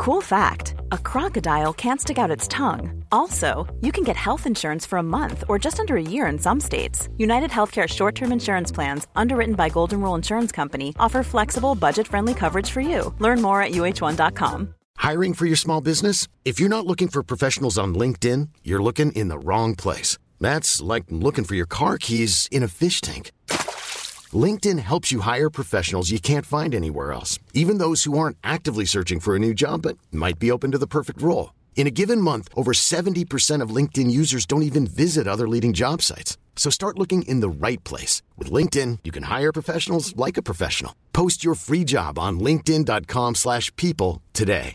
Cool fact, a crocodile can't stick out its tongue. Also, you can get health insurance for a month or just under a year in some states. United Healthcare short-term insurance plans, underwritten by Golden Rule Insurance Company, offer flexible, budget-friendly coverage for you. Learn more at uh1.com. Hiring for your small business? If you're not looking for professionals on LinkedIn, you're looking in the wrong place. That's like looking for your car keys in a fish tank. LinkedIn helps you hire professionals you can't find anywhere else, even those who aren't actively searching for a new job but might be open to the perfect role. In a given month, over 70% of LinkedIn users don't even visit other leading job sites. So start looking in the right place. With LinkedIn, you can hire professionals like a professional. Post your free job on linkedin.com/people today.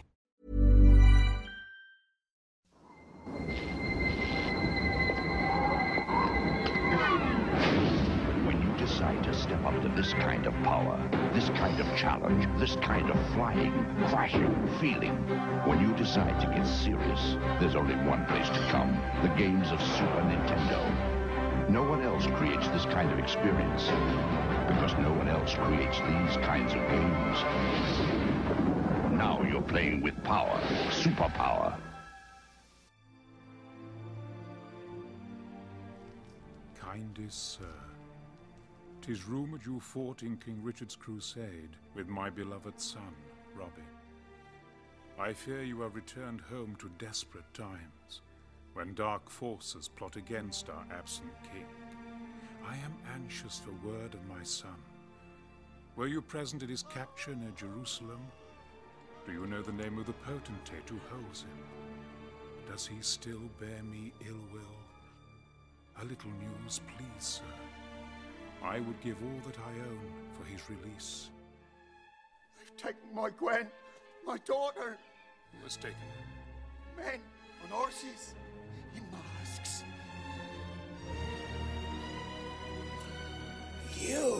Decide to step up to this kind of power, this kind of challenge, this kind of flying, crashing feeling. When you decide to get serious, there's only one place to come: the games of Super Nintendo. No one else creates this kind of experience, because no one else creates these kinds of games. Now you're playing with power, superpower. Kindest sir, 'tis rumoured you fought in King Richard's crusade with my beloved son, Robin. I fear you have returned home to desperate times, when dark forces plot against our absent king. I am anxious for word of my son. Were you present at his capture near Jerusalem? Do you know the name of the potentate who holds him? Does he still bear me ill will? A little news, please, sir. I would give all that I own for his release. They've taken my Gwen, my daughter. Who has taken her? Men on horses, in masks. You!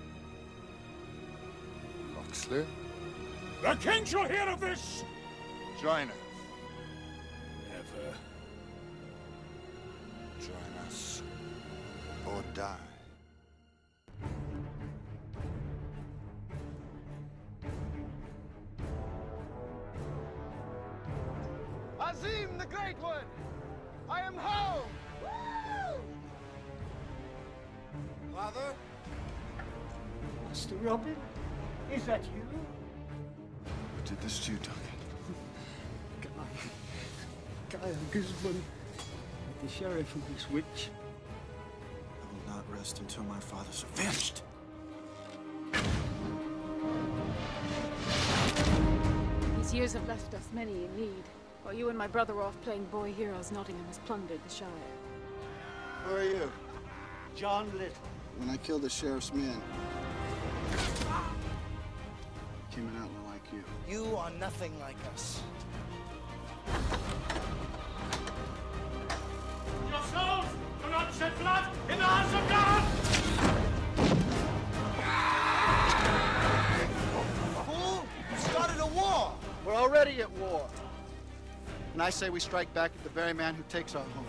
Locksley? The king shall hear of this! Join us. Never. Join us. Or die. Azim the Great One! I am home! Woo! Father? Master Robin? Is that you? Who did this to you, Duncan? Guy Guzman, the sheriff of this witch. I will not rest until my father's avenged. These years have left us many in need. While you and my brother were off playing boy heroes, Nottingham has plundered the Shire. Who are you? John Little. When I killed the sheriff's men, came an outlaw like you. You are nothing like us. Your souls do not shed blood in the hands of God! Fool! You started a war! We're already at war. And I say we strike back at the very man who takes our home.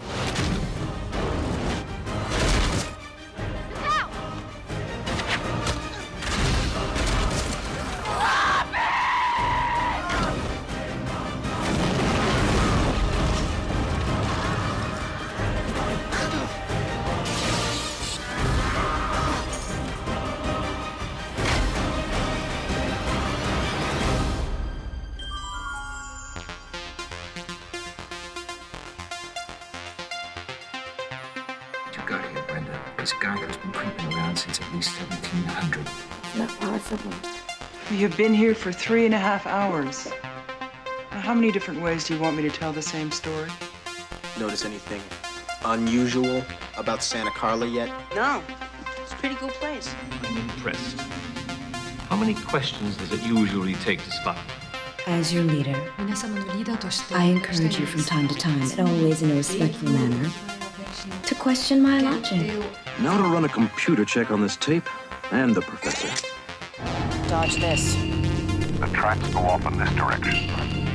This Gargoyle's been creeping around since at least 1700. Not possible. We have been here for 3.5 hours. Now, how many different ways do you want me to tell the same story? Notice anything unusual about Santa Carla yet? No. It's a pretty cool place. I'm impressed. How many questions does it usually take to spot? As your leader, I encourage you from time to time, and always in a respectful manner, to question my logic. Now to run a computer check on this tape and the professor. Dodge this. The tracks go off in this direction.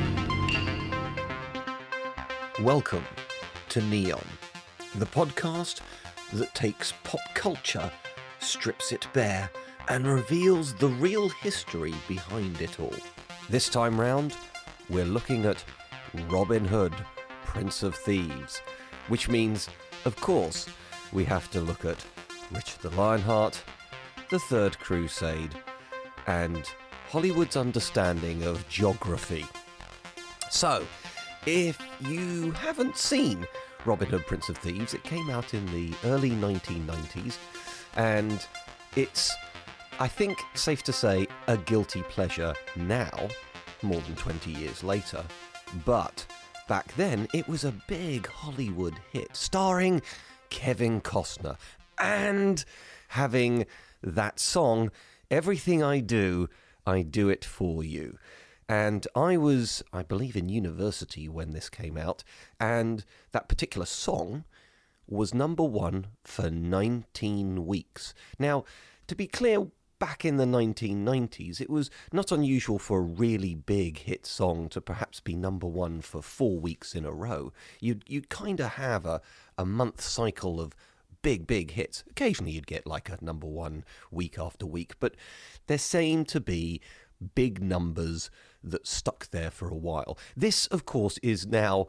Welcome to Neon, the podcast that takes pop culture, strips it bare, and reveals the real history behind it all. This time round, we're looking at Robin Hood, Prince of Thieves, which means, of course, we have to look at Richard the Lionheart, The Third Crusade, and Hollywood's understanding of geography. So, if you haven't seen Robin Hood, Prince of Thieves, it came out in the early 1990s, and it's, I think, safe to say, a guilty pleasure now, more than 20 years later. But back then, it was a big Hollywood hit, starring Kevin Costner, and having that song, Everything I Do It For You. And I was, I believe, in university when this came out, and that particular song was number one for 19 weeks. Now, to be clear, back in the 1990s, it was not unusual for a really big hit song to perhaps be number one for 4 weeks in a row. You'd kind of have a month cycle of big hits. Occasionally you'd get like a number one week after week, but there seemed to be big numbers that stuck there for a while. This, of course, is now,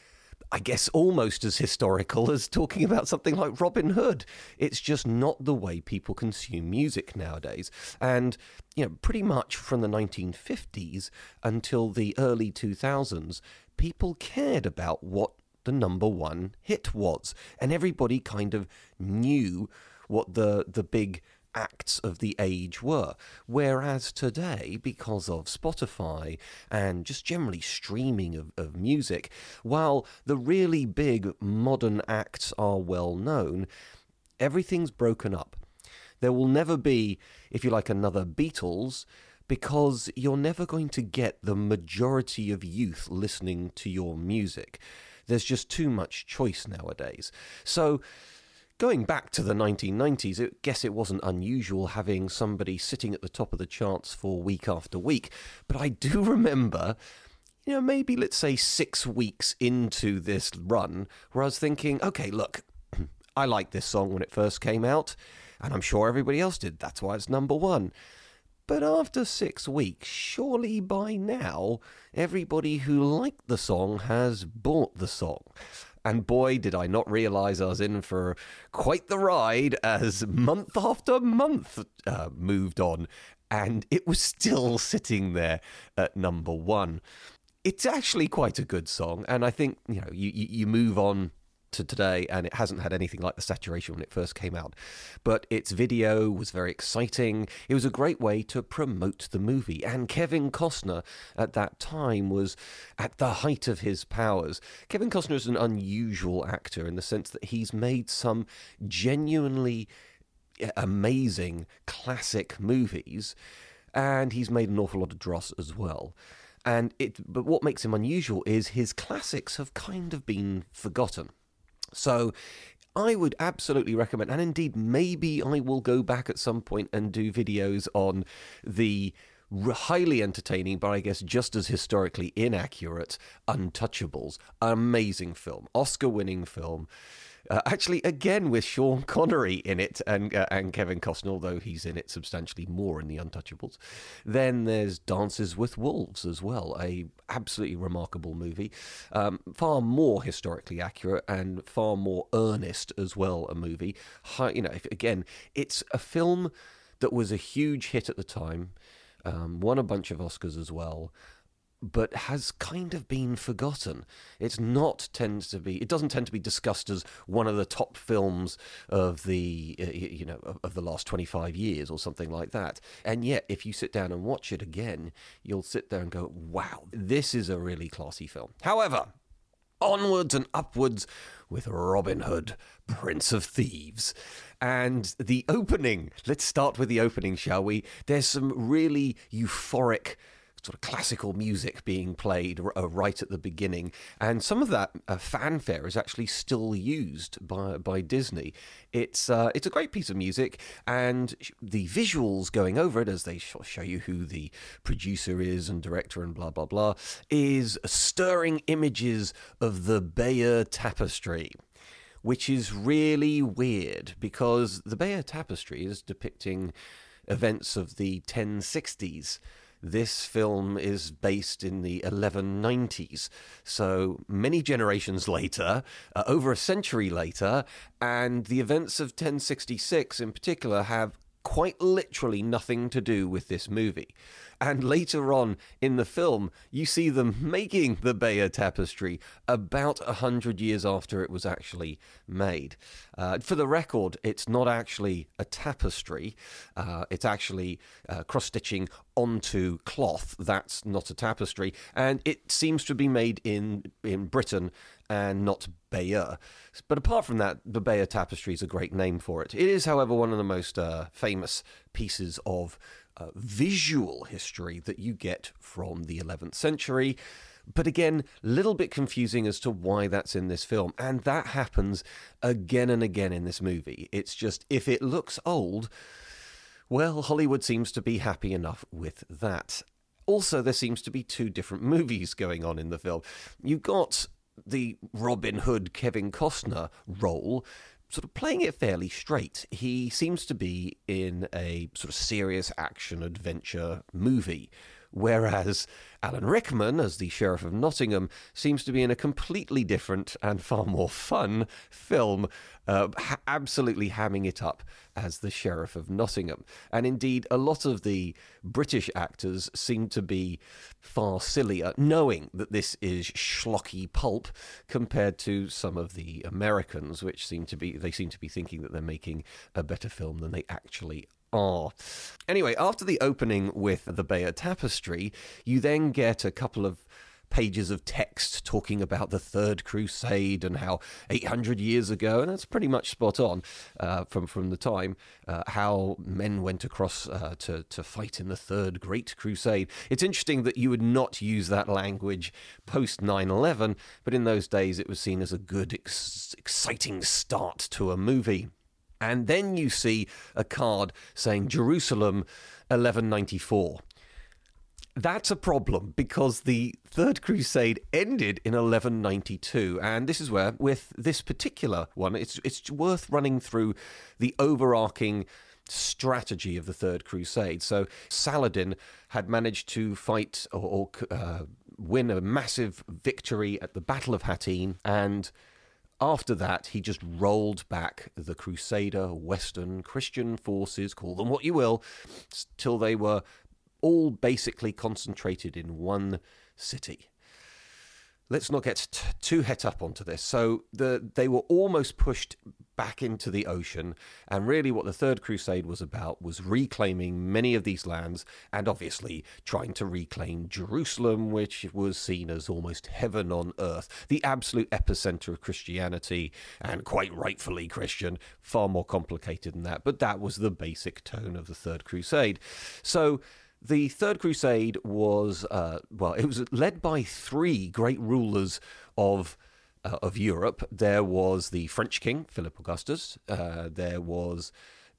I guess, almost as historical as talking about something like Robin Hood. It's just not the way people consume music nowadays. And, pretty much from the 1950s until the early 2000s, people cared about what the number one hit was. And everybody kind of knew what the big acts of the age were. Whereas today, because of Spotify and just generally streaming of music, while the really big modern acts are well known, everything's broken up. There will never be, if you like, another Beatles, because you're never going to get the majority of youth listening to your music. There's just too much choice nowadays. So, going back to the 1990s, I guess it wasn't unusual having somebody sitting at the top of the charts for week after week. But I do remember, maybe let's say 6 weeks into this run, where I was thinking, okay, look, I liked this song when it first came out, and I'm sure everybody else did. That's why it's number one. But after 6 weeks, surely by now, everybody who liked the song has bought the song. And boy, did I not realise I was in for quite the ride as month after month moved on, and it was still sitting there at number one. It's actually quite a good song, and I think, you move on to today, and it hasn't had anything like the saturation when it first came out. But its video was very exciting. It was a great way to promote the movie. And Kevin Costner at that time was at the height of his powers. Kevin Costner is an unusual actor in the sense that he's made some genuinely amazing classic movies, and he's made an awful lot of dross as well. But what makes him unusual is his classics have kind of been forgotten. So I would absolutely recommend, and indeed maybe I will go back at some point and do videos on the highly entertaining, but I guess just as historically inaccurate, Untouchables. An amazing film, Oscar-winning film. Actually, again, with Sean Connery in it and Kevin Costner, although he's in it substantially more in The Untouchables. Then there's Dances with Wolves as well, a absolutely remarkable movie, far more historically accurate and far more earnest as well, a movie. Again, it's a film that was a huge hit at the time, won a bunch of Oscars as well, but has kind of been forgotten. It doesn't tend to be discussed as one of the top films of the of the last 25 years or something like that. And yet, if you sit down and watch it again, you'll sit there and go, wow, this is a really classy film. However, onwards and upwards with Robin Hood, Prince of Thieves. And the opening, let's start with the opening, shall we? There's some really euphoric sort of classical music being played right at the beginning, and some of that fanfare is actually still used by Disney. It's a great piece of music, and the visuals going over it as they show you who the producer is and director and blah blah blah is stirring images of the Bayeux Tapestry, which is really weird because the Bayeux Tapestry is depicting events of the 1060s. this film is based in the 1190s. So many generations later, over a century later, and the events of 1066 in particular have quite literally nothing to do with this movie. And later on in the film, you see them making the Bayeux Tapestry about 100 years after it was actually made. For the record, it's not actually a tapestry. It's actually cross-stitching onto cloth. That's not a tapestry. And it seems to be made in Britain and not Bayeux. But apart from that, the Bayeux Tapestry is a great name for it. It is, however, one of the most famous pieces of visual history that you get from the 11th century. But again, a little bit confusing as to why that's in this film. And that happens again and again in this movie. It's just, if it looks old, well, Hollywood seems to be happy enough with that. Also, there seems to be two different movies going on in the film. You've got the Robin Hood Kevin Costner role, sort of playing it fairly straight. He seems to be in a sort of serious action adventure movie, whereas Alan Rickman, as the Sheriff of Nottingham, seems to be in a completely different and far more fun film, absolutely hamming it up as the Sheriff of Nottingham. And indeed, a lot of the British actors seem to be far sillier, knowing that this is schlocky pulp compared to some of the Americans, which seem to be thinking that they're making a better film than they actually are. Anyway, after the opening with the Bayeux Tapestry, you then get a couple of pages of text talking about the Third Crusade and how 800 years ago, and that's pretty much spot on from the time, how men went across to fight in the Third Great Crusade. It's interesting that you would not use that language post 9/11, but in those days it was seen as a good, exciting start to a movie. And then you see a card saying Jerusalem 1194. That's a problem because the Third Crusade ended in 1192, and this is where, with this particular one, it's worth running through the overarching strategy of the Third Crusade. So Saladin had managed to fight or win a massive victory at the Battle of Hattin, and after that, he just rolled back the Crusader, Western, Christian forces, call them what you will, till they were all basically concentrated in one city. Let's not get too het up onto this. So they were almost pushed back into the ocean, and really what the Third Crusade was about was reclaiming many of these lands, and obviously trying to reclaim Jerusalem, which was seen as almost heaven on earth, the absolute epicenter of Christianity, and quite rightfully Christian, far more complicated than that, but that was the basic tone of the Third Crusade. So the Third Crusade was, it was led by three great rulers of Europe. There was the French king, Philip Augustus. There was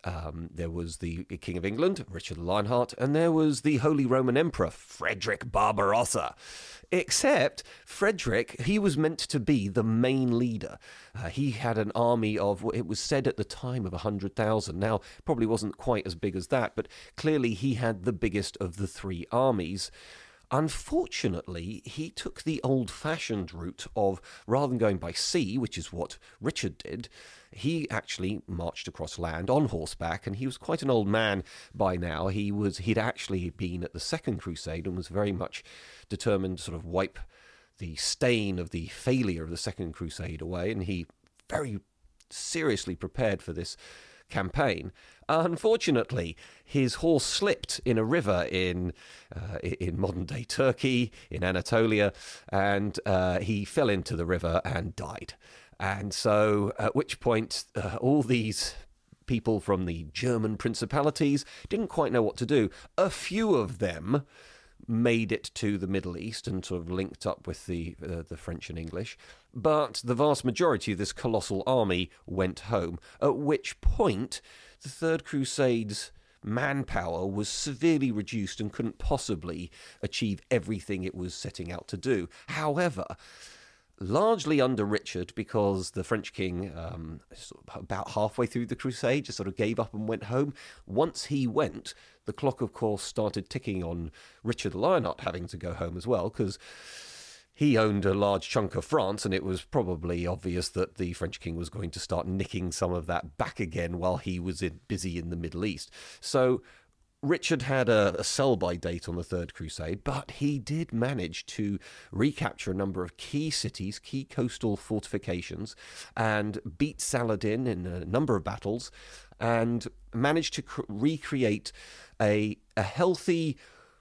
the King of England, Richard the Lionheart, and there was the Holy Roman Emperor, Frederick Barbarossa. Except Frederick, he was meant to be the main leader. He had an army of, it was said at the time, of 100,000. Now, probably wasn't quite as big as that, but clearly he had the biggest of the three armies. Unfortunately, he took the old-fashioned route of, rather than going by sea, which is what Richard did, he actually marched across land on horseback, and he was quite an old man by now. He'd actually been at the Second Crusade and was very much determined to sort of wipe the stain of the failure of the Second Crusade away, and he very seriously prepared for this campaign. Unfortunately, his horse slipped in a river in modern-day Turkey, in Anatolia, and he fell into the river and died. And so, at which point, all these people from the German principalities didn't quite know what to do. A few of them made it to the Middle East and sort of linked up with the French and English, but the vast majority of this colossal army went home, at which point the Third Crusade's manpower was severely reduced and couldn't possibly achieve everything it was setting out to do. However, largely under Richard, because the French king, about halfway through the crusade, just sort of gave up and went home. Once he went, the clock, of course, started ticking on Richard the Lionheart having to go home as well, because he owned a large chunk of France, and it was probably obvious that the French king was going to start nicking some of that back again while he was busy in the Middle East. So Richard had a sell-by date on the Third Crusade, but he did manage to recapture a number of key cities, key coastal fortifications, and beat Saladin in a number of battles, and managed to recreate a healthy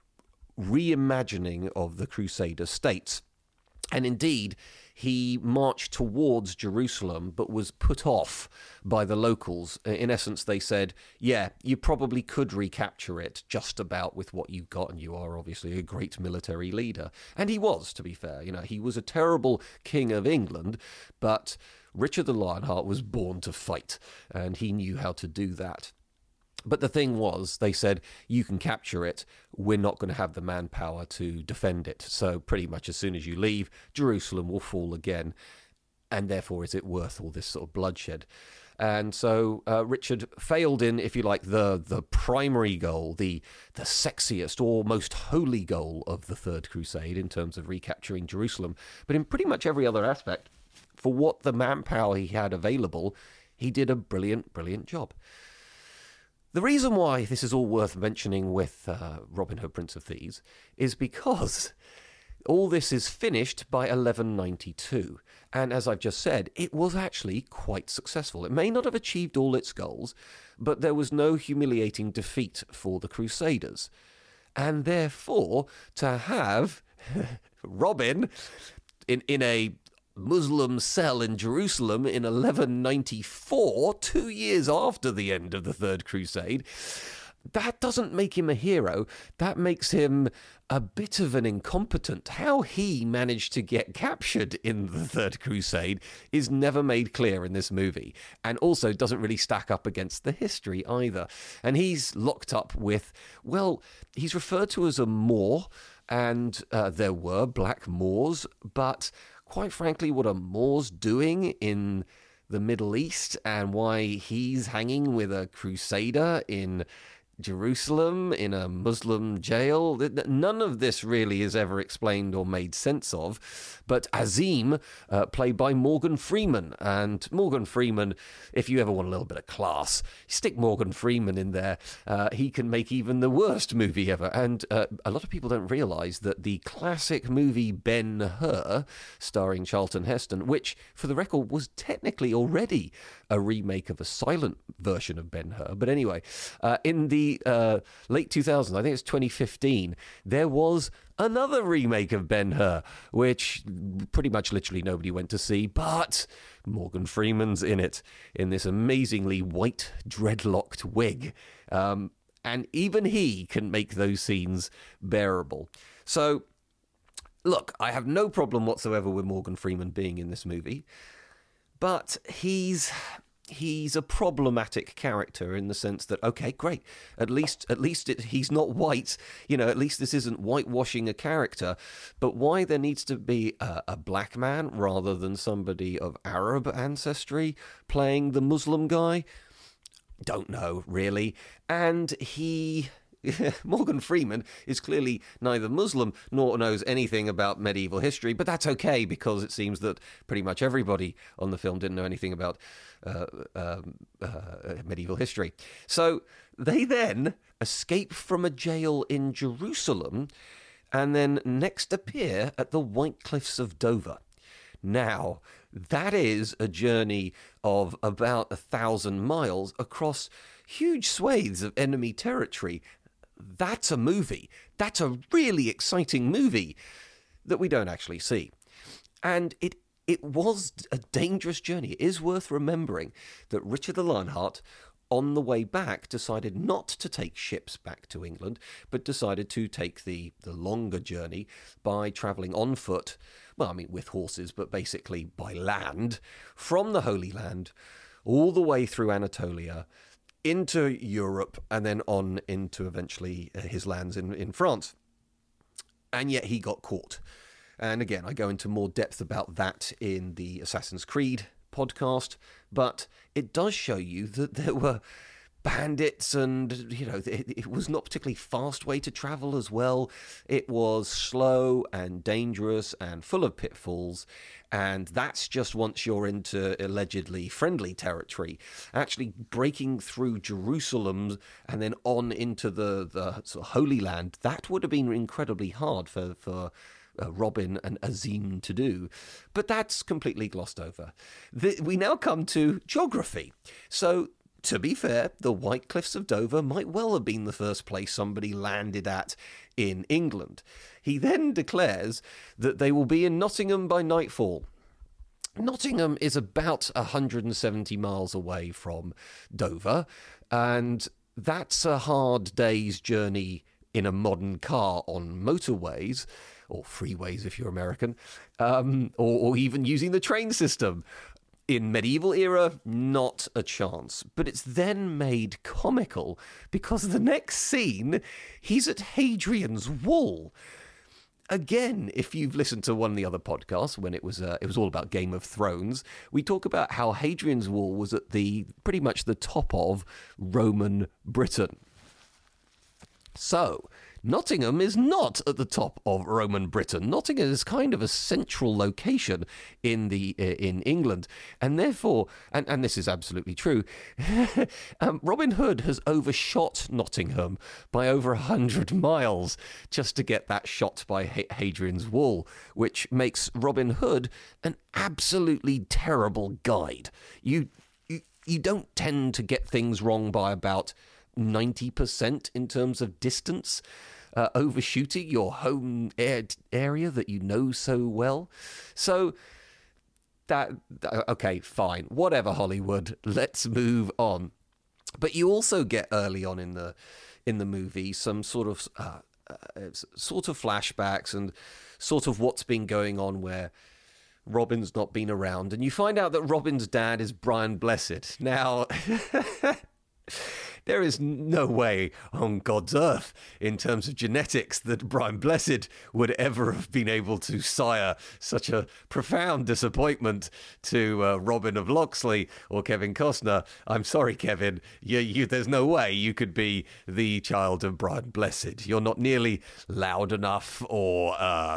reimagining of the Crusader states. And indeed, he marched towards Jerusalem, but was put off by the locals. In essence, they said, yeah, you probably could recapture it just about with what you've got, and you are obviously a great military leader. And he was, to be fair. You know, he was a terrible king of England, but Richard the Lionheart was born to fight, and he knew how to do that. But the thing was, they said, you can capture it, we're not going to have the manpower to defend it. So pretty much as soon as you leave, Jerusalem will fall again. And therefore, is it worth all this sort of bloodshed? And so Richard failed in, if you like, the primary goal, the sexiest or most holy goal of the Third Crusade in terms of recapturing Jerusalem. But in pretty much every other aspect, for what the manpower he had available, he did a brilliant, brilliant job. The reason why this is all worth mentioning with Robin Hood, Prince of Thieves, is because all this is finished by 1192. And as I've just said, it was actually quite successful. It may not have achieved all its goals, but there was no humiliating defeat for the Crusaders. And therefore, to have Robin in a Muslim cell in Jerusalem in 1194, 2 years after the end of the Third Crusade, that doesn't make him a hero. That makes him a bit of an incompetent. How he managed to get captured in the Third Crusade is never made clear in this movie, and also doesn't really stack up against the history either. And he's locked up with, well, he's referred to as a Moor, and there were black Moors, but quite frankly, what are Moors doing in the Middle East, and why he's hanging with a crusader in Jerusalem in a Muslim jail? None of this really is ever explained or made sense of. But Azim, played by Morgan Freeman, and Morgan Freeman, if you ever want a little bit of class, stick Morgan Freeman in there. He can make even the worst movie ever. And a lot of people don't realise that the classic movie Ben-Hur, starring Charlton Heston, which, for the record, was technically already a remake of a silent version of Ben-Hur. But anyway, in the late 2000s, I think it's 2015, there was another remake of Ben-Hur, which pretty much literally nobody went to see, but Morgan Freeman's in it, in this amazingly white dreadlocked wig. And even he can make those scenes bearable. So, look, I have no problem whatsoever with Morgan Freeman being in this movie, but he's a problematic character in the sense that, okay, great, at least he's not white, at least this isn't whitewashing a character, but why there needs to be a black man rather than somebody of Arab ancestry playing the Muslim guy? Don't know, really. And Morgan Freeman is clearly neither Muslim nor knows anything about medieval history, but that's okay, because it seems that pretty much everybody on the film didn't know anything about medieval history. So they then escape from a jail in Jerusalem and then next appear at the White Cliffs of Dover. Now, that is a journey of about 1,000 miles across huge swathes of enemy territory. That's a movie. That's a really exciting movie that we don't actually see. And it was a dangerous journey. It is worth remembering that Richard the Lionheart, on the way back, decided not to take ships back to England, but decided to take the longer journey by travelling on foot, well, I mean, with horses, but basically by land, from the Holy Land, all the way through Anatolia, into Europe, and then on into eventually his lands in France. And yet he got caught. And again, I go into more depth about that in the Assassin's Creed podcast, but it does show you that there were bandits, and it was not particularly fast way to travel as well. It was slow and dangerous and full of pitfalls, and that's just once you're into allegedly friendly territory. Actually breaking through Jerusalem and then on into the sort of Holy Land, that would have been incredibly hard for Robin and Azim to do, but that's completely glossed over. We now come to geography. So, to be fair, the White Cliffs of Dover might well have been the first place somebody landed at in England. He then declares that they will be in Nottingham by nightfall. Nottingham is about 170 miles away from Dover, and that's a hard day's journey in a modern car on motorways, or freeways if you're American, or even using the train system. In medieval era, not a chance. But it's then made comical because the next scene, he's at Hadrian's Wall. Again, if you've listened to one of the other podcasts when it was all about Game of Thrones, we talk about how Hadrian's Wall was at pretty much the top of Roman Britain. So, Nottingham is not at the top of Roman Britain. Nottingham is kind of a central location in England, and therefore, and this is absolutely true, Robin Hood has overshot Nottingham by over 100 miles just to get that shot by Hadrian's Wall, which makes Robin Hood an absolutely terrible guide. You don't tend to get things wrong by about 90% in terms of distance, overshooting your home area that you know so well. So okay, fine, whatever, Hollywood, let's move on. But you also get early on in the movie some sort of flashbacks and sort of what's been going on where Robin's not been around, and you find out that Robin's dad is Brian Blessed. Now, there is no way on God's earth, in terms of genetics, that Brian Blessed would ever have been able to sire such a profound disappointment to Robin of Locksley or Kevin Costner. I'm sorry, Kevin. There's no way you could be the child of Brian Blessed. You're not nearly loud enough, or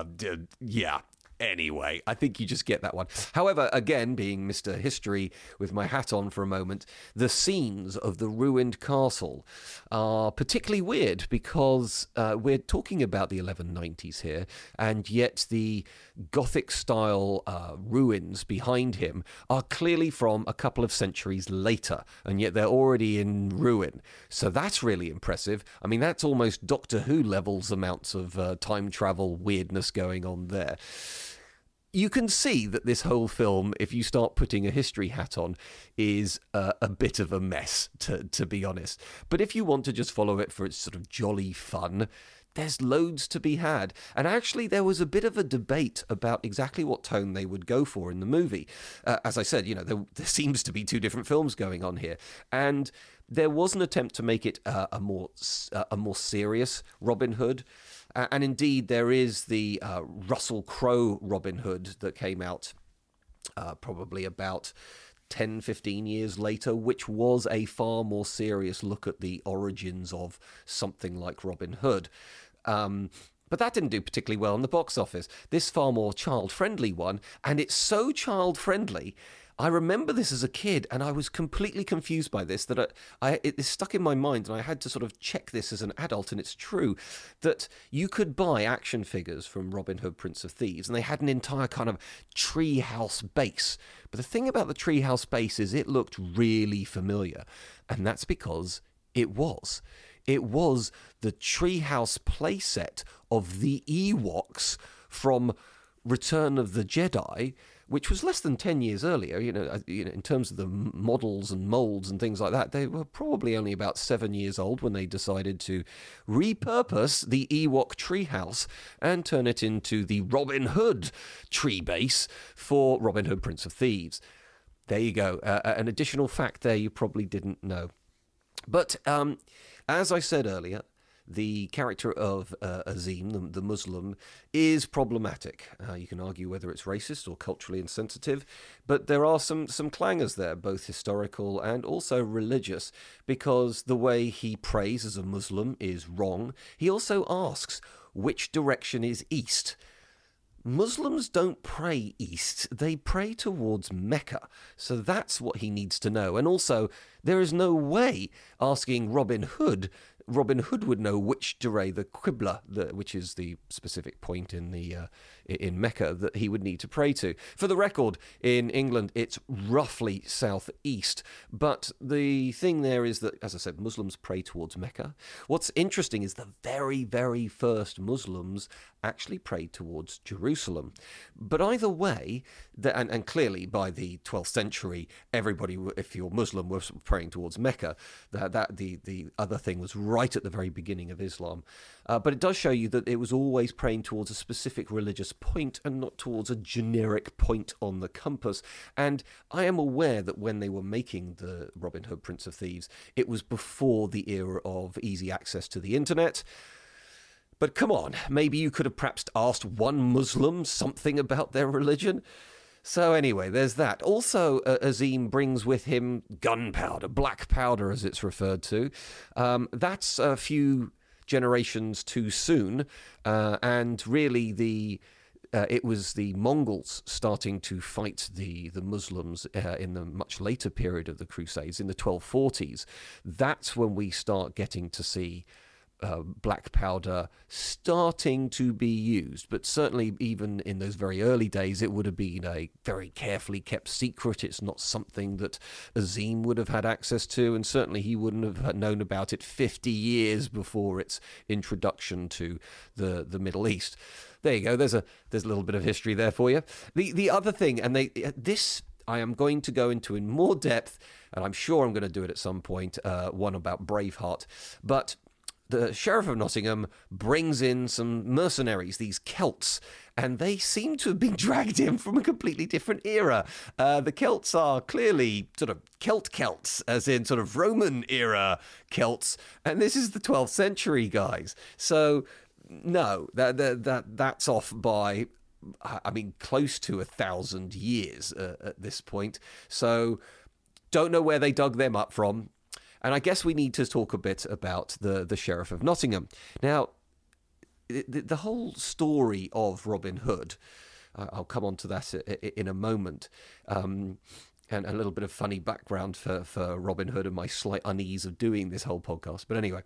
Anyway, I think you just get that one. However, again, being Mr. History with my hat on for a moment, the scenes of the ruined castle are particularly weird because we're talking about the 1190s here, and yet the Gothic-style ruins behind him are clearly from a couple of centuries later, and yet they're already in ruin. So that's really impressive. I mean, that's almost Doctor Who levels amounts of time travel weirdness going on there. You can see that this whole film, if you start putting a history hat on, is a bit of a mess, to be honest. But if you want to just follow it for its sort of jolly fun, there's loads to be had. And actually, there was a bit of a debate about exactly what tone they would go for in the movie. As I said, there seems to be two different films going on here. And there was an attempt to make it a more serious Robin Hood. And indeed, there is the Russell Crowe Robin Hood that came out probably about 10, 15 years later, which was a far more serious look at the origins of something like Robin Hood. But that didn't do particularly well in the box office. This far more child-friendly one, and it's so child-friendly, I remember this as a kid, and I was completely confused by this, that it stuck in my mind, and I had to sort of check this as an adult, and it's true, that you could buy action figures from Robin Hood, Prince of Thieves, and they had an entire kind of treehouse base. But the thing about the treehouse base is it looked really familiar, and that's because it was. It was the treehouse playset of the Ewoks from Return of the Jedi, which was less than 10 years earlier, in terms of the models and molds and things like that. They were probably only about 7 years old when they decided to repurpose the Ewok treehouse and turn it into the Robin Hood tree base for Robin Hood, Prince of Thieves. There you go. An additional fact there you probably didn't know. But as I said earlier, the character of Azim, the Muslim, is problematic. You can argue whether it's racist or culturally insensitive, but there are some clangers there, both historical and also religious, because the way he prays as a Muslim is wrong. He also asks, which direction is east? Muslims don't pray east, they pray towards Mecca. So that's what he needs to know. And also, there is no way asking Robin Hood would know which Duray, the Qibla, which is the specific point in Mecca that he would need to pray to. For the record, in England, it's roughly southeast. But the thing there is that, as I said, Muslims pray towards Mecca. What's interesting is the very, very first Muslims actually prayed towards Jerusalem. But either way, and clearly by the 12th century, everybody, if you're Muslim, was praying towards Mecca. The other thing was right at the very beginning of Islam. But it does show you that it was always praying towards a specific religious point and not towards a generic point on the compass. And I am aware that when they were making the Robin Hood, Prince of Thieves, it was before the era of easy access to the internet. But come on, maybe you could have perhaps asked one Muslim something about their religion. So anyway, there's that. Also, Azim brings with him gunpowder, black powder as it's referred to. That's a few generations too soon, and really it was the Mongols starting to fight the Muslims in the much later period of the Crusades, in the 1240s. That's when we start getting to see black powder starting to be used, but certainly even in those very early days it would have been a very carefully kept secret. It's not something that Azim would have had access to, and certainly he wouldn't have known about it 50 years before its introduction to the Middle East. There you go, there's a little bit of history there for you. The other thing, and this I am going to go into in more depth, and I'm sure I'm going to do it at some point, one about Braveheart, but the Sheriff of Nottingham brings in some mercenaries, these Celts, and they seem to have been dragged in from a completely different era. The Celts are clearly sort of Celts, as in sort of Roman era Celts, and this is the 12th century, guys. So, no, that's off by, I mean, close to 1,000 years at this point. So, don't know where they dug them up from. And I guess we need to talk a bit about the Sheriff of Nottingham. Now, the whole story of Robin Hood, I'll come on to that in a moment, and a little bit of funny background for Robin Hood and my slight unease of doing this whole podcast. But anyway,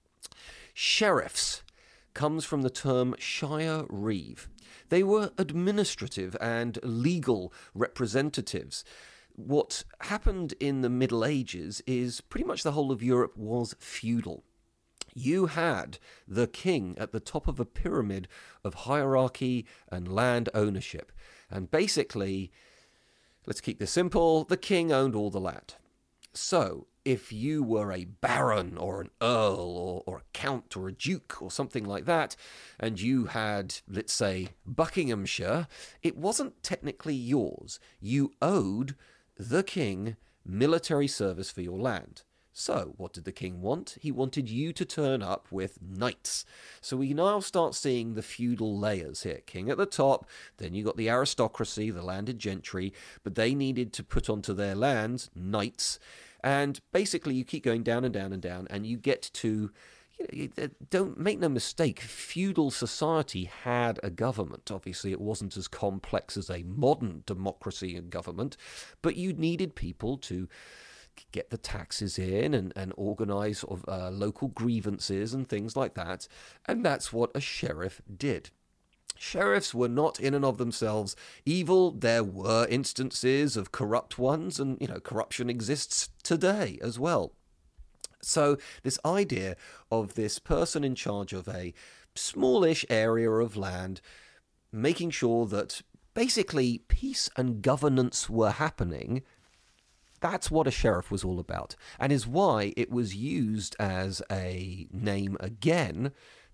sheriffs comes from the term shire reeve. They were administrative and legal representatives. What happened in the Middle Ages is pretty much the whole of Europe was feudal. You had the king at the top of a pyramid of hierarchy and land ownership. And basically, let's keep this simple, the king owned all the land. So, if you were a baron or an earl or a count or a duke or something like that, and you had, let's say, Buckinghamshire, it wasn't technically yours. You owed the king military service for your land. So, what did the king want? He wanted you to turn up with knights. So we now start seeing the feudal layers here. King at the top, then you got the aristocracy, the landed gentry, but they needed to put onto their lands knights. And basically you keep going down and down and down, and you get to, don't make no mistake, feudal society had a government. Obviously, it wasn't as complex as a modern democracy and government, but you needed people to get the taxes in and organise sort of, local grievances and things like that. And that's what a sheriff did. Sheriffs were not in and of themselves evil. There were instances of corrupt ones, and corruption exists today as well. So this idea of this person in charge of a smallish area of land, making sure that basically peace and governance were happening, that's what a sheriff was all about, and is why it was used as a name again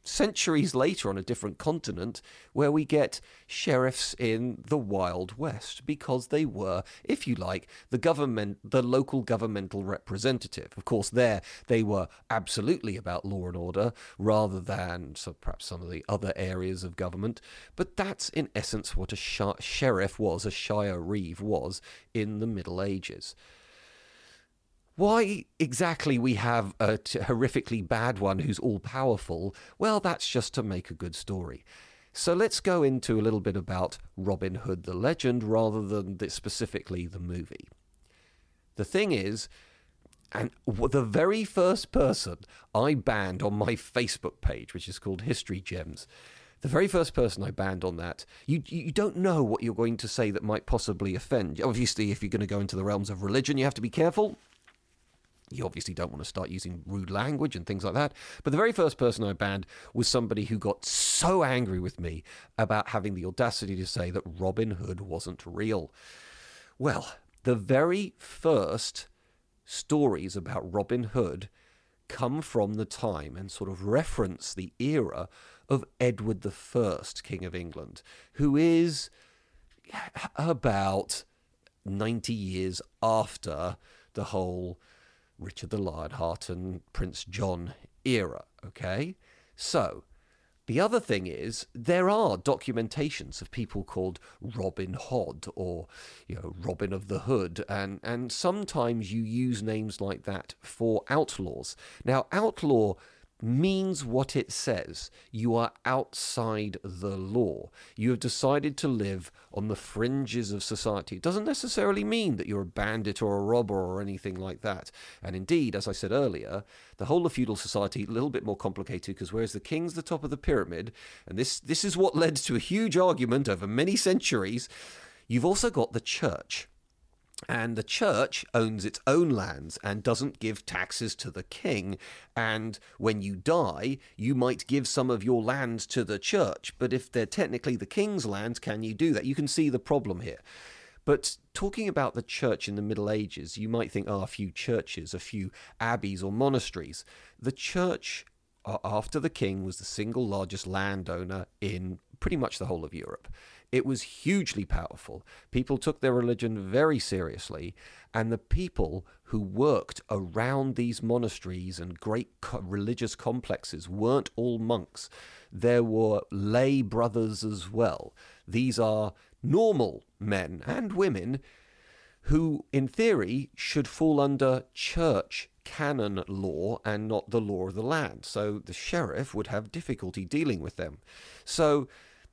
centuries later on a different continent where we get sheriffs in the Wild West, because they were, if you like, the local governmental representative. Of course, there they were absolutely about law and order rather than perhaps some of the other areas of government. But that's in essence what a sheriff was, a shire reeve was in the Middle Ages. Why exactly we have a horrifically bad one who's all-powerful, well, that's just to make a good story. So let's go into a little bit about Robin Hood the legend rather than specifically the movie. The thing is, and the very first person I banned on my Facebook page, which is called History Gems, the very first person I banned on that, you don't know what you're going to say that might possibly offend. Obviously, if you're going to go into the realms of religion, you have to be careful. You obviously don't want to start using rude language and things like that. But the very first person I banned was somebody who got so angry with me about having the audacity to say that Robin Hood wasn't real. Well, the very first stories about Robin Hood come from the time and sort of reference the era of Edward I, King of England, who is about 90 years after the whole Richard the Lionheart and Prince John era, okay? So, the other thing is, there are documentations of people called Robin Hood or, Robin of the Hood, and sometimes you use names like that for outlaws. Now, outlaw means what it says. You are outside the law. You have decided to live on the fringes of society. It doesn't necessarily mean that you're a bandit or a robber or anything like that. And indeed, as I said earlier, the whole of feudal society, a little bit more complicated, because whereas the king's the top of the pyramid, and this is what led to a huge argument over many centuries, you've also got the church. And the church owns its own lands and doesn't give taxes to the king. And when you die, you might give some of your lands to the church. But if they're technically the king's lands, can you do that? You can see the problem here. But talking about the church in the Middle Ages, you might think, a few churches, a few abbeys or monasteries. The church, after the king, was the single largest landowner in pretty much the whole of Europe. It was hugely powerful. People took their religion very seriously, and the people who worked around these monasteries and great religious complexes weren't all monks. There were lay brothers as well. These are normal men and women who, in theory, should fall under church canon law and not the law of the land. So the sheriff would have difficulty dealing with them. So,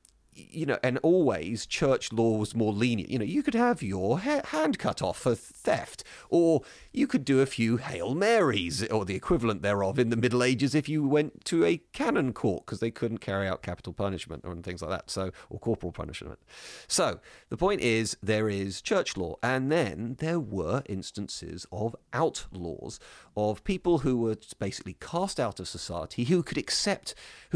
and always church law was more lenient. You could have your hand cut off for theft, or you could do a few Hail Marys, or the equivalent thereof in the Middle Ages if you went to a canon court, because they couldn't carry out capital punishment or things like that, or corporal punishment. So the point is, there is church law, and then there were instances of outlaws, of people who were basically cast out of society, who could expect,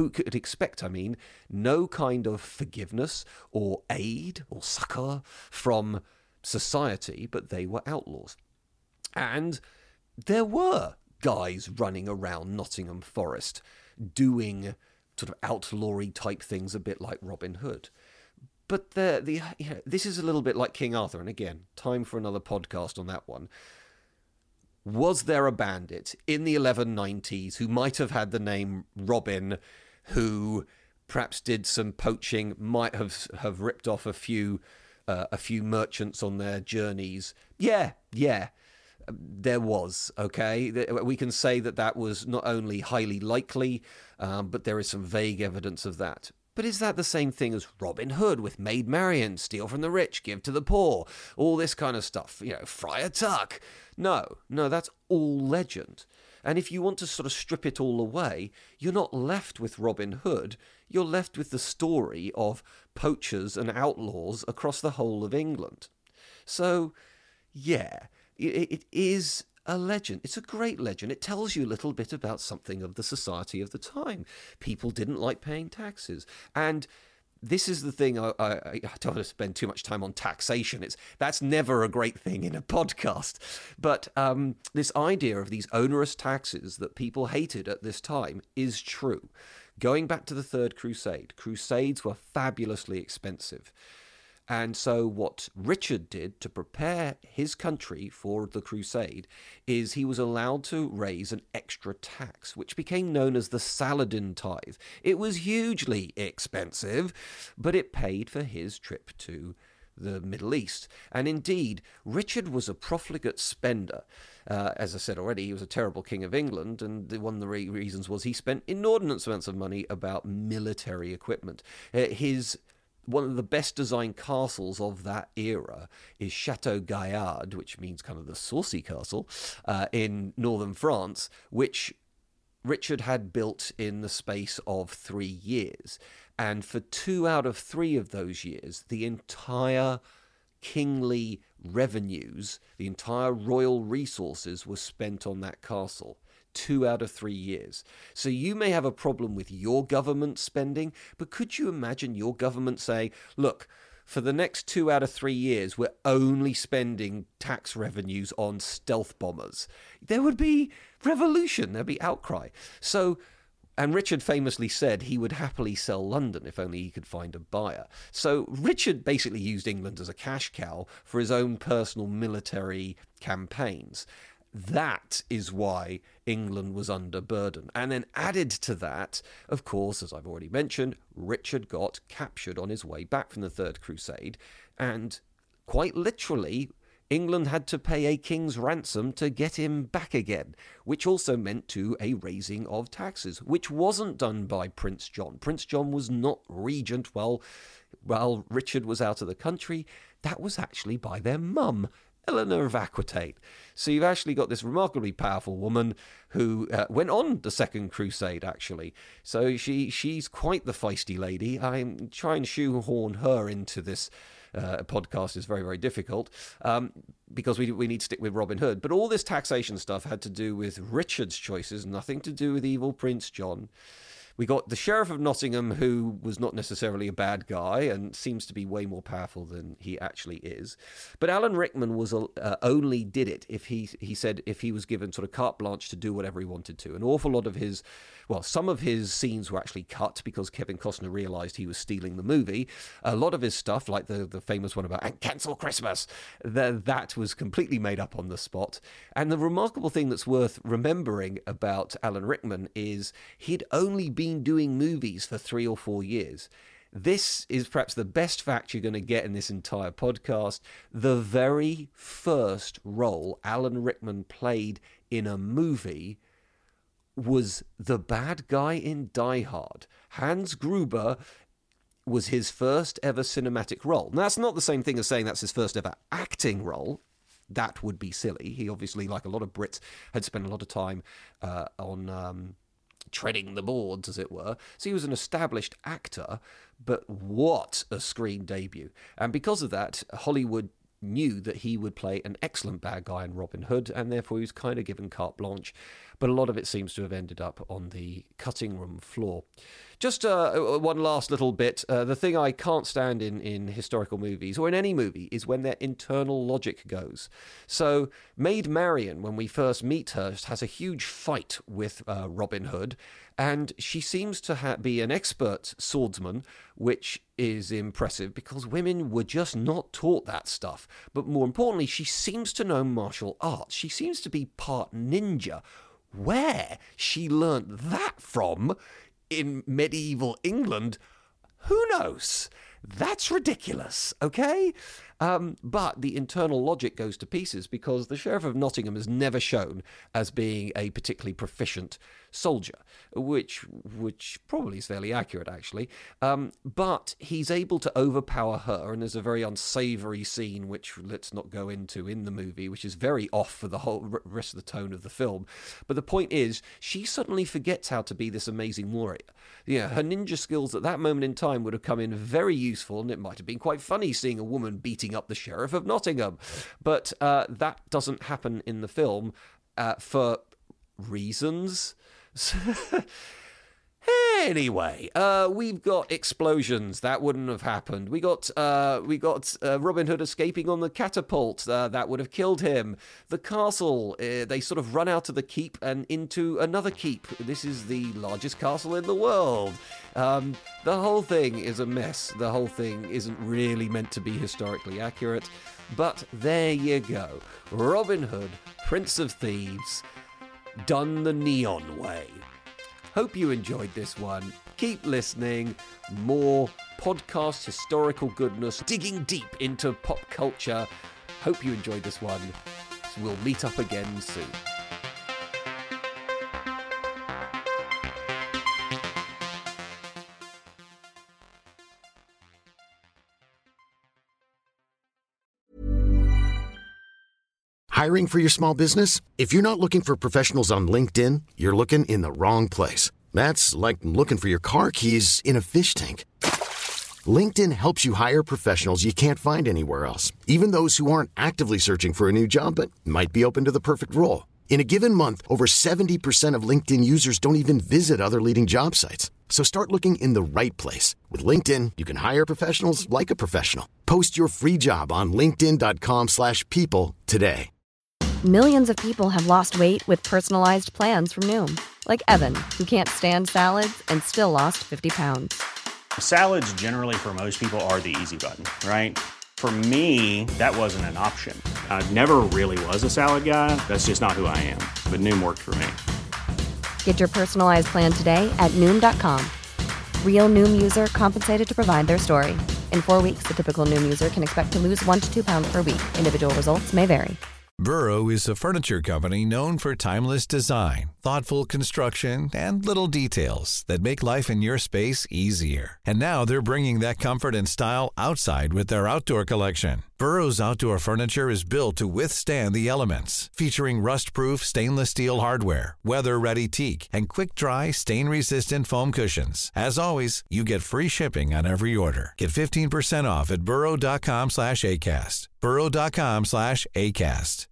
no kind of forgiveness or aid or succor from society, but they were outlaws. And there were guys running around Nottingham Forest doing sort of outlaw-y type things, a bit like Robin Hood. But this is a little bit like King Arthur, and again, time for another podcast on that one. Was there a bandit in the 1190s who might have had the name Robin, who perhaps did some poaching, might have ripped off a few merchants on their journeys? Yeah, there was, okay? We can say that was not only highly likely, but there is some vague evidence of that. But is that the same thing as Robin Hood with Maid Marian, steal from the rich, give to the poor, all this kind of stuff, Friar Tuck? No, that's all legend. And if you want to sort of strip it all away, you're not left with Robin Hood, you're left with the story of poachers and outlaws across the whole of England. So, yeah, it is a legend. It's a great legend. It tells you a little bit about something of the society of the time. People didn't like paying taxes. And this is the thing, I don't want to spend too much time on taxation. That's never a great thing in a podcast. But this idea of these onerous taxes that people hated at this time is true. going back to the Third Crusade, crusades were fabulously expensive. And so what Richard did to prepare his country for the crusade is he was allowed to raise an extra tax, which became known as the Saladin tithe. It was hugely expensive, but it paid for his trip to the Middle East. And indeed, Richard was a profligate spender. As I said already, he was a terrible king of England, and one of the reasons was he spent inordinate amounts of money about military equipment. One of the best designed castles of that era is Chateau Gaillard, which means kind of the saucy castle, in northern France, which Richard had built in the space of 3 years. And for 2 out of 3 of those years, the entire kingly revenues, the entire royal resources were spent on that castle. 2 out of 3 years. So you may have a problem with your government spending, but could you imagine your government saying, look, for the next 2 out of 3 years, we're only spending tax revenues on stealth bombers? There would be revolution, there'd be outcry. So, and Richard famously said he would happily sell London if only he could find a buyer. So Richard basically used England as a cash cow for his own personal military campaigns. That is why England was under burden. And then added to that, of course, as I've already mentioned, Richard got captured on his way back from the Third Crusade. And quite literally, England had to pay a king's ransom to get him back again, which also meant to a raising of taxes, which wasn't done by Prince John. Prince John was not regent while Richard was out of the country. That was actually by their mum, Eleanor of Aquitaine. So you've actually got this remarkably powerful woman who went on the Second Crusade, actually. So she's quite the feisty lady. I'm trying to shoehorn her into this podcast is very, very difficult because we need to stick with Robin Hood. But all this taxation stuff had to do with Richard's choices, nothing to do with evil Prince John. We got the Sheriff of Nottingham, who was not necessarily a bad guy and seems to be way more powerful than he actually is. But Alan Rickman was only did it if he said if he was given sort of carte blanche to do whatever he wanted to. An awful lot of his, well, some of his scenes were actually cut because Kevin Costner realised he was stealing the movie. A lot of his stuff, like the famous one about "and cancel Christmas," that was completely made up on the spot. And the remarkable thing that's worth remembering about Alan Rickman is he'd only been doing movies for 3 or 4 years. This is perhaps the best fact you're going to get in this entire podcast. The very first role Alan Rickman played in a movie was the bad guy in Die Hard. Hans Gruber was his first ever cinematic role. Now, that's not the same thing as saying that's his first ever acting role. That would be silly. He obviously, like a lot of Brits, had spent a lot of time on treading the boards, as it were. So he was an established actor, but what a screen debut. And because of that, Hollywood knew that he would play an excellent bad guy in Robin Hood, and therefore he was kind of given carte blanche. But a lot of it seems to have ended up on the cutting room floor. Just one last little bit. The thing I can't stand in historical movies, or in any movie, is when their internal logic goes. So Maid Marian, when we first meet her, has a huge fight with Robin Hood, and she seems to be an expert swordsman, which is impressive because women were just not taught that stuff. But more importantly, she seems to know martial arts. She seems to be part ninja. Where she learnt that from in medieval England, who knows? That's ridiculous, okay? But the internal logic goes to pieces because the Sheriff of Nottingham is never shown as being a particularly proficient soldier, which probably is fairly accurate, actually. But he's able to overpower her, and there's a very unsavoury scene, which let's not go into in the movie, which is very off for the whole rest of the tone of the film. But the point is, she suddenly forgets how to be this amazing warrior. Yeah, her ninja skills at that moment in time would have come in very useful, and it might have been quite funny seeing a woman beating up the Sheriff of Nottingham. But that doesn't happen in the film for reasons. Anyway, we've got explosions. That wouldn't have happened. We got Robin Hood escaping on the catapult. That would have killed him. The castle, they sort of run out of the keep and into another keep. This is the largest castle in the world. The whole thing is a mess. The whole thing isn't really meant to be historically accurate. But there you go. Robin Hood, Prince of Thieves, done the neon way. Hope you enjoyed this one. Keep listening. More podcast historical goodness, digging deep into pop culture. Hope you enjoyed this one. So we'll meet up again soon. Hiring for your small business? If you're not looking for professionals on LinkedIn, you're looking in the wrong place. That's like looking for your car keys in a fish tank. LinkedIn helps you hire professionals you can't find anywhere else, even those who aren't actively searching for a new job but might be open to the perfect role. In a given month, over 70% of LinkedIn users don't even visit other leading job sites. So start looking in the right place. With LinkedIn, you can hire professionals like a professional. Post your free job on linkedin.com/people today. Millions of people have lost weight with personalized plans from Noom. Like Evan, who can't stand salads and still lost 50 pounds. Salads generally for most people are the easy button, right? For me, that wasn't an option. I never really was a salad guy. That's just not who I am. But Noom worked for me. Get your personalized plan today at Noom.com. Real Noom user compensated to provide their story. In 4 weeks, the typical Noom user can expect to lose 1 to 2 pounds per week. Individual results may vary. Burrow is a furniture company known for timeless design, thoughtful construction, and little details that make life in your space easier. And now they're bringing that comfort and style outside with their outdoor collection. Burrow's outdoor furniture is built to withstand the elements, featuring rust-proof stainless steel hardware, weather-ready teak, and quick-dry, stain-resistant foam cushions. As always, you get free shipping on every order. Get 15% off at burrow.com/ACAST. burrow.com/ACAST.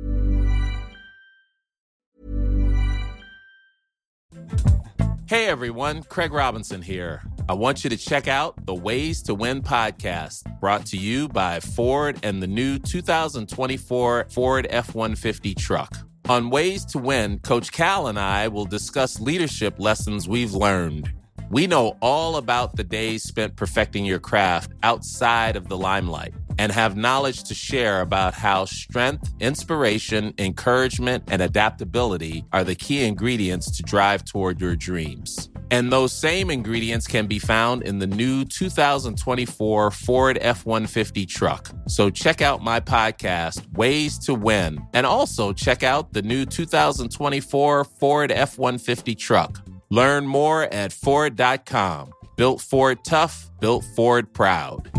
Hey everyone, Craig Robinson here. I want you to check out the Ways to Win podcast, brought to you by Ford and the new 2024 Ford F-150 truck. On Ways to Win, Coach Cal and I will discuss leadership lessons we've learned. We know all about the days spent perfecting your craft outside of the limelight and have knowledge to share about how strength, inspiration, encouragement, and adaptability are the key ingredients to drive toward your dreams. And those same ingredients can be found in the new 2024 Ford F-150 truck. So check out my podcast, Ways to Win, and also check out the new 2024 Ford F-150 truck. Learn more at Ford.com. Built Ford tough, built Ford proud.